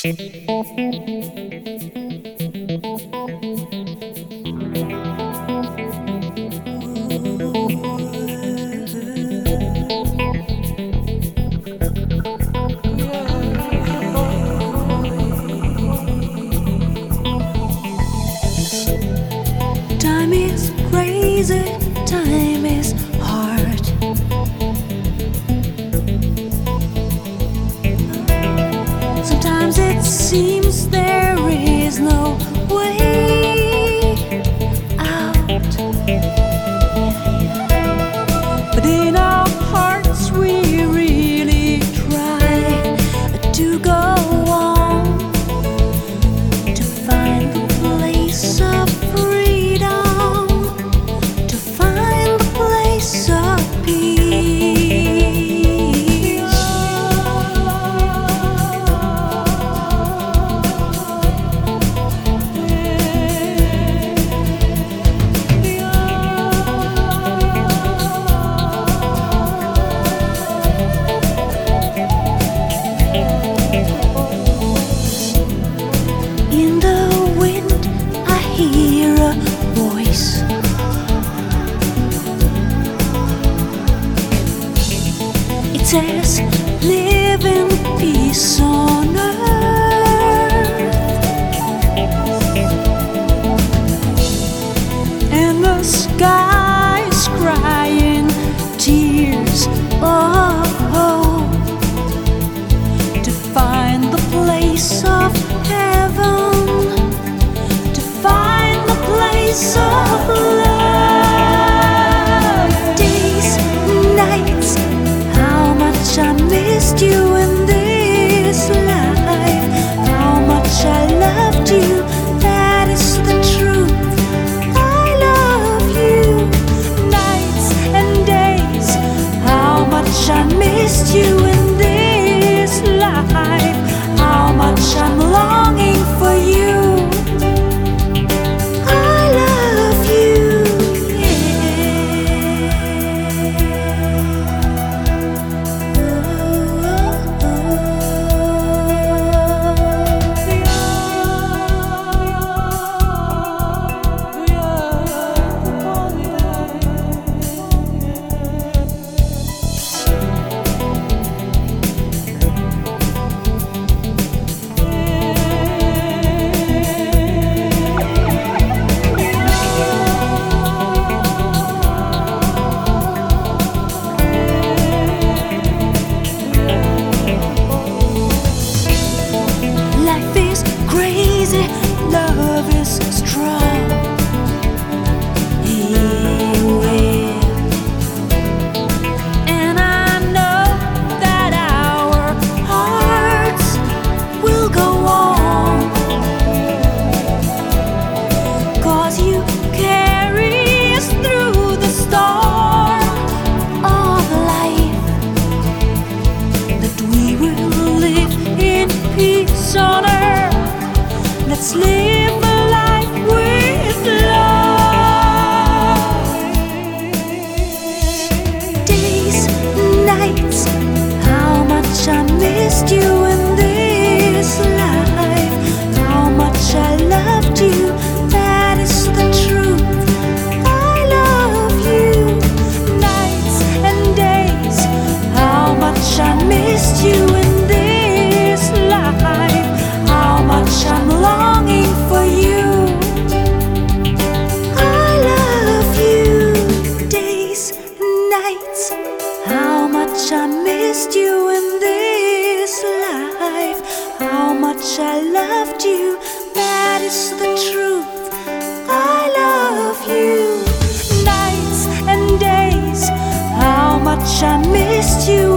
Time is crazy, time is hard. Sometimes it seems there is no way out, but in our hearts we really try to go on, to find the place of freedom, to find the place of peace. In the wind I hear a voice. It says, live in peace on earth. And the sky is crying tears of hope to find the place of heaven, to find the place of love. Days, nights, how much I missed you in this life, how much I loved you, that is the truth. I love you, nights and days, how much I missed you in this life, how much I'm longing for you. I love you, life is crazy, love is strong. Anywhere. And I know that our hearts will go on, 'cause you carry us through the storm of life, that we will live in peace on earth. Let's live a life with love. Days, nights, how much I missed you in this life, how much I loved you, that is the truth. I love you, nights and days, how much I missed you in this life, how much I'm longing for you. I love you, days, nights, how much I missed you in this life, how much I loved you, that is the truth. I love you, nights and days, how much I missed you